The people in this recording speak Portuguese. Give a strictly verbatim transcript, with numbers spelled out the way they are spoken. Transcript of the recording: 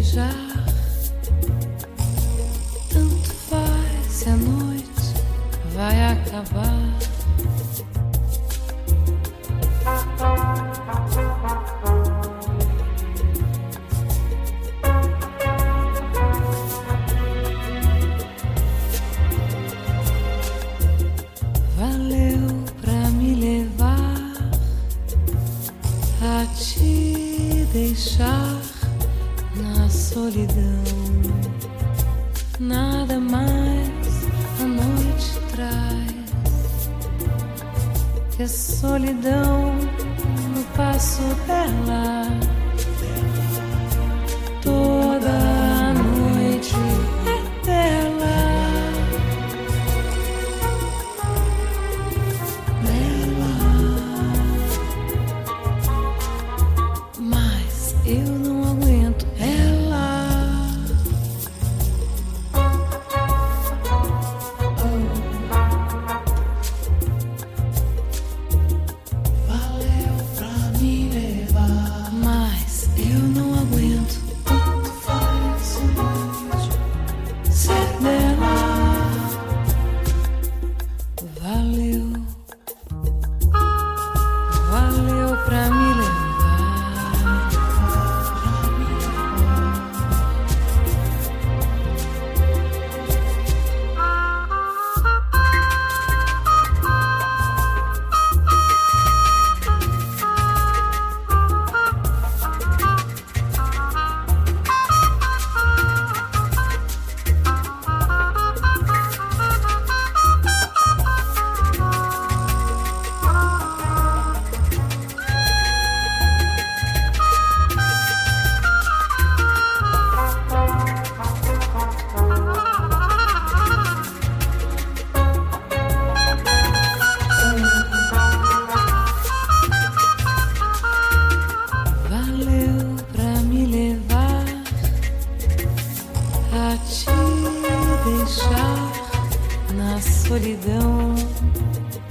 beijar. Tanto faz se a noite vai acabar. Valeu pra me levar a te deixar na solidão. Nada mais a noite traz que a solidão no passo dela. Toda a noite é dela. Mas eu não aguento ela. Valeu pra me levar. Mas eu não aguento. Tanto faz ser dela. Valeu. Valeu pra me levar. Valeu pra me levar a te deixar na solidão.